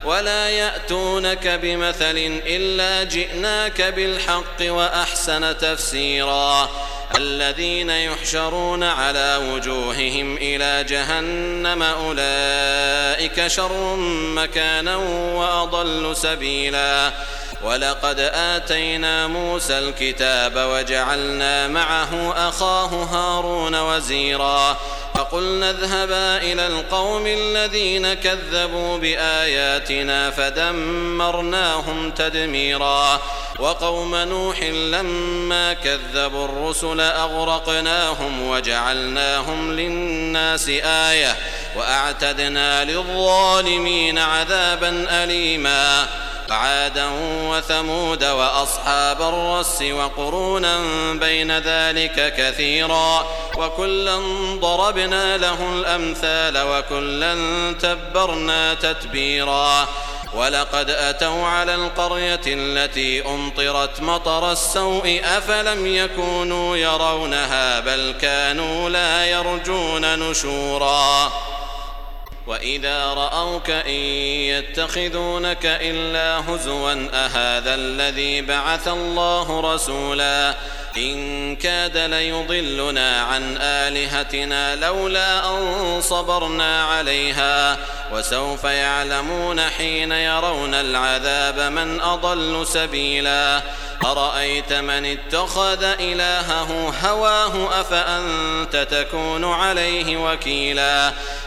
ولا يأتونك بمثل إلا جئناك بالحق وأحسن تفسيرا الذين يحشرون على وجوههم إلى جهنم أولئك شر مكانا وأضل سبيلا ولقد آتينا موسى الكتاب وجعلنا معه أخاه هارون وزيرا فقلنا اذهبا إلى القوم الذين كذبوا بآياتنا فدمرناهم تدميرا وقوم نوح لما كذبوا الرسل أغرقناهم وجعلناهم للناس آية وأعتدنا للظالمين عذابا أليما عادا وثمود وأصحاب الرس وقرونا بين ذلك كثيرا وكلا ضربنا له الأمثال وكلا تبرنا تتبيرا ولقد أتوا على القرية التي أمطرت مطر السوء أفلم يكونوا يرونها بل كانوا لا يرجون نشورا وإذا رأوك إن يتخذونك إلا هزوا أهذا الذي بعث الله رسولا إن كاد ليضلنا عن آلهتنا لولا أن صبرنا عليها وسوف يعلمون حين يرون العذاب من أضل سبيلا أرأيت من اتخذ إلهه هواه أفأنت تكون عليه وكيلا